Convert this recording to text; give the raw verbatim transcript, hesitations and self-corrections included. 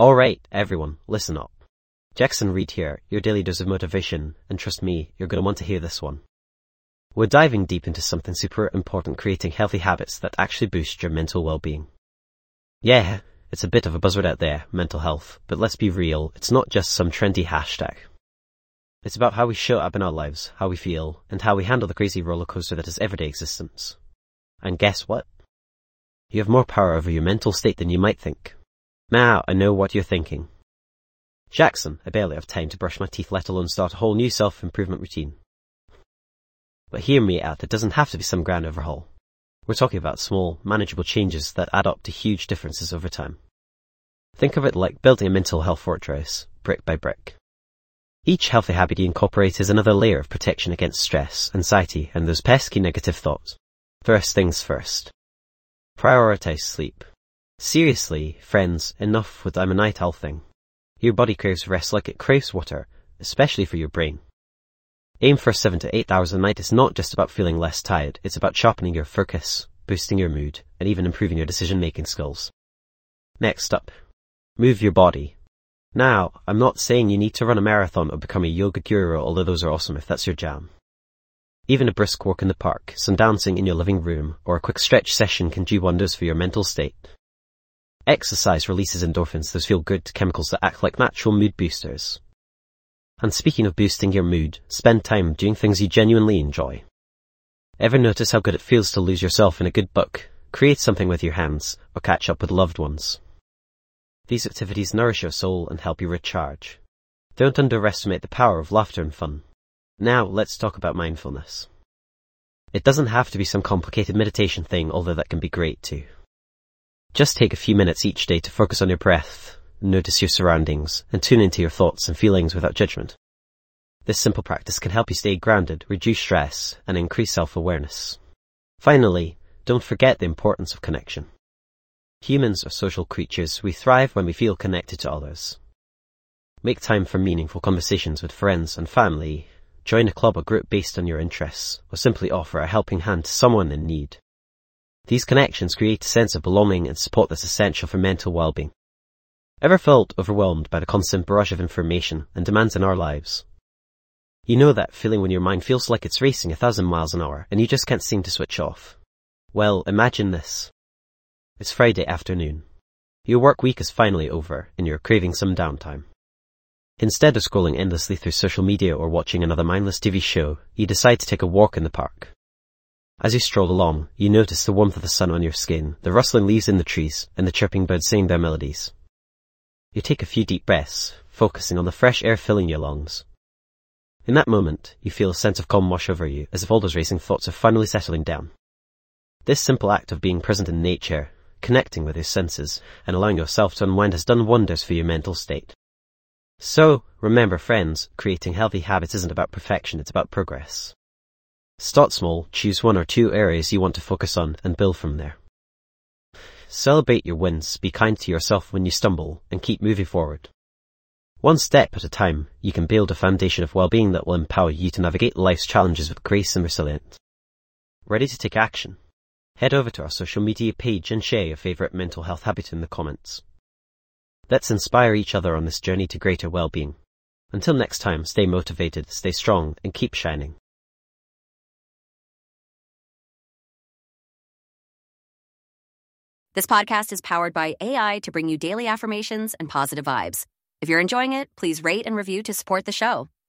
Alright, everyone, listen up. Jackson Reed here, your daily dose of motivation, and trust me, you're going to want to hear this one. We're diving deep into something super important, creating healthy habits that actually boost your mental well-being. Yeah, it's a bit of a buzzword out there, mental health, but let's be real, it's not just some trendy hashtag. It's about how we show up in our lives, how we feel, and how we handle the crazy roller coaster that is everyday existence. And guess what? You have more power over your mental state than you might think. Now, I know what you're thinking. Jackson, I barely have time to brush my teeth, let alone start a whole new self-improvement routine. But hear me out, it doesn't have to be some grand overhaul. We're talking about small, manageable changes that add up to huge differences over time. Think of it like building a mental health fortress, brick by brick. Each healthy habit you incorporate is another layer of protection against stress, anxiety, and those pesky negative thoughts. First things first. Prioritize sleep. Seriously, friends, enough with I'm a night owl thing. Your body craves rest like it craves water, especially for your brain. Aim for seven to eight hours a night is not just about feeling less tired, it's about sharpening your focus, boosting your mood, and even improving your decision-making skills. Next up, move your body. Now, I'm not saying you need to run a marathon or become a yoga guru, although those are awesome if that's your jam. Even a brisk walk in the park, some dancing in your living room, or a quick stretch session can do wonders for your mental state. Exercise releases endorphins, those feel-good chemicals that act like natural mood boosters. And speaking of boosting your mood, spend time doing things you genuinely enjoy. Ever notice how good it feels to lose yourself in a good book, create something with your hands, or catch up with loved ones? These activities nourish your soul and help you recharge. Don't underestimate the power of laughter and fun. Now, let's talk about mindfulness. It doesn't have to be some complicated meditation thing, although that can be great too. Just take a few minutes each day to focus on your breath, notice your surroundings, and tune into your thoughts and feelings without judgment. This simple practice can help you stay grounded, reduce stress, and increase self-awareness. Finally, don't forget the importance of connection. Humans are social creatures. We thrive when we feel connected to others. Make time for meaningful conversations with friends and family. Join a club or group based on your interests, or simply offer a helping hand to someone in need. These connections create a sense of belonging and support that's essential for mental well-being. Ever felt overwhelmed by the constant barrage of information and demands in our lives? You know that feeling when your mind feels like it's racing a thousand miles an hour and you just can't seem to switch off? Well, imagine this. It's Friday afternoon. Your work week is finally over and you're craving some downtime. Instead of scrolling endlessly through social media or watching another mindless T V show, you decide to take a walk in the park. As you stroll along, you notice the warmth of the sun on your skin, the rustling leaves in the trees, and the chirping birds singing their melodies. You take a few deep breaths, focusing on the fresh air filling your lungs. In that moment, you feel a sense of calm wash over you, as if all those racing thoughts are finally settling down. This simple act of being present in nature, connecting with your senses, and allowing yourself to unwind has done wonders for your mental state. So, remember friends, creating healthy habits isn't about perfection, it's about progress. Start small, choose one or two areas you want to focus on, and build from there. Celebrate your wins, be kind to yourself when you stumble, and keep moving forward. One step at a time, you can build a foundation of well-being that will empower you to navigate life's challenges with grace and resilience. Ready to take action? Head over to our social media page and share your favorite mental health habit in the comments. Let's inspire each other on this journey to greater well-being. Until next time, stay motivated, stay strong, and keep shining. This podcast is powered by A I to bring you daily affirmations and positive vibes. If you're enjoying it, please rate and review to support the show.